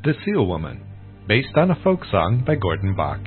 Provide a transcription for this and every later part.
The Seal Woman, based on a folk song by Gordon Bach.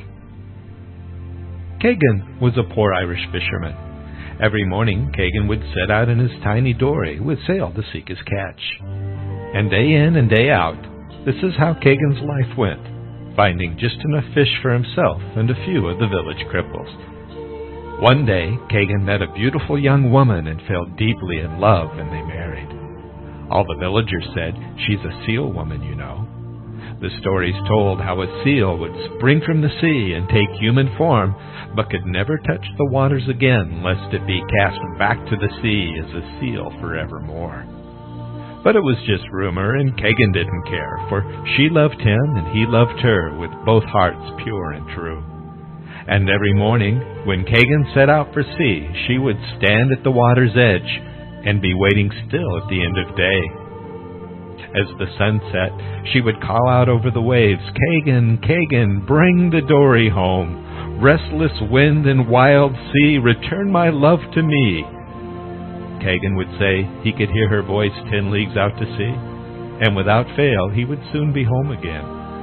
Kagan was a poor Irish fisherman. Every morning, Kagan would set out in his tiny dory with sail to seek his catch. And day in and day out, this is how Kagan's life went, finding just enough fish for himself and a few of the village cripples. One day, Kagan met a beautiful young woman and fell deeply in love, and they married. All the villagers said, "She's a seal woman, you know." The stories told how a seal would spring from the sea and take human form, but could never touch the waters again, lest it be cast back to the sea as a seal forevermore. But it was just rumor, and Kagan didn't care, for she loved him and he loved her with both hearts pure and true. And every morning, when Kagan set out for sea, she would stand at the water's edge and be waiting still at the end of day. As the sun set, she would call out over the waves, "Kagan, Kagan, bring the dory home. Restless wind and wild sea, return my love to me." Kagan would say he could hear her voice 10 leagues out to sea, and without fail he would soon be home again.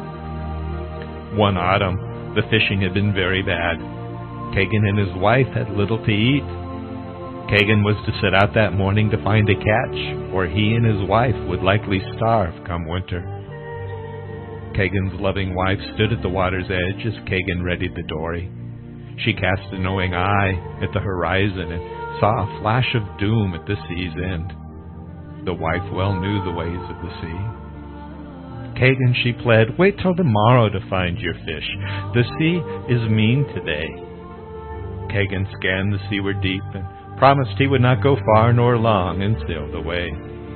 One autumn, the fishing had been very bad. Kagan and his wife had little to eat. Kagan was to set out that morning to find a catch, or he and his wife would likely starve come winter. Kagan's loving wife stood at the water's edge as Kagan readied the dory. She cast a knowing eye at the horizon and saw a flash of doom at the sea's end. The wife well knew the ways of the sea. "Kagan," she pled, "wait till tomorrow to find your fish. The sea is mean today." Kagan scanned the seaward deep and promised he would not go far nor long, and sailed away.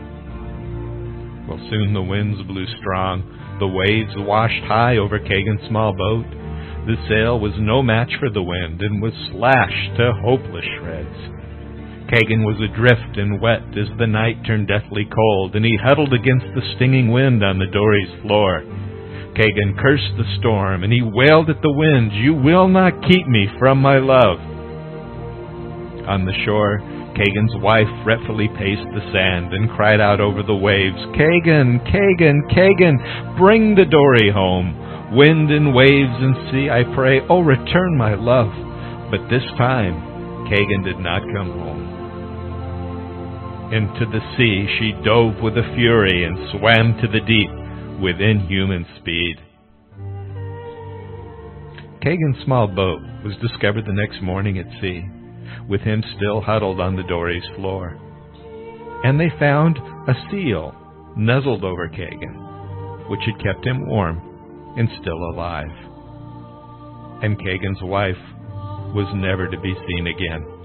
Well, soon the winds blew strong. The waves washed high over Kagan's small boat. The sail was no match for the wind, and was slashed to hopeless shreds. Kagan was adrift and wet as the night turned deathly cold, and he huddled against the stinging wind on the dory's floor. Kagan cursed the storm, and he wailed at the wind, "You will not keep me from my love." On the shore, Kagan's wife fretfully paced the sand and cried out over the waves, "Kagan, Kagan, Kagan, bring the dory home. Wind and waves and sea, I pray, oh, return my love." But this time, Kagan did not come home. Into the sea she dove with a fury and swam to the deep with inhuman speed. Kagan's small boat was discovered the next morning at sea, with him still huddled on the dory's floor. And they found a seal nuzzled over Kagan, which had kept him warm and still alive. And Kagan's wife was never to be seen again.